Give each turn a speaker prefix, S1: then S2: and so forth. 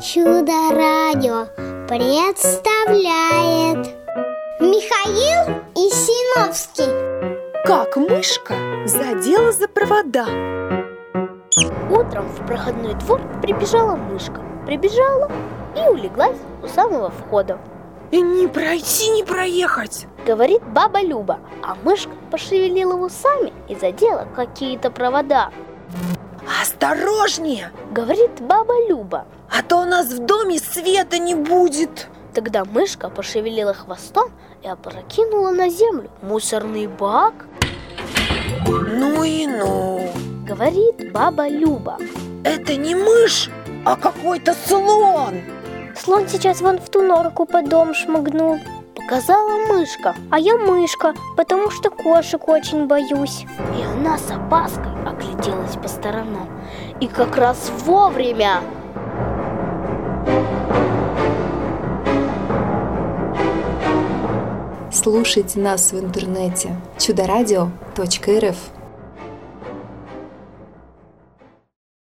S1: Чудо-радио представляет Михаил Исиновский.
S2: Как мышка задела за провода.
S3: Утром в проходной двор прибежала мышка. Прибежала и улеглась у самого входа.
S2: Не пройти, не проехать,
S3: говорит баба Люба, а мышка пошевелила усами и задела какие-то провода.
S2: Осторожнее,
S3: говорит баба Люба,
S2: а то у нас в доме света не будет.
S3: Тогда мышка пошевелила хвостом и опрокинула на землю мусорный бак.
S2: Ну и ну,
S3: говорит баба Люба.
S2: Это не мышь, а какой-то слон.
S1: Слон сейчас вон в ту норку под дом шмыгнул,
S3: показала мышка.
S1: А я мышка, потому что кошек очень боюсь.
S3: И она с опаской огляделась по сторонам. И как раз вовремя.
S4: Слушайте нас в интернете чудорадио.рф.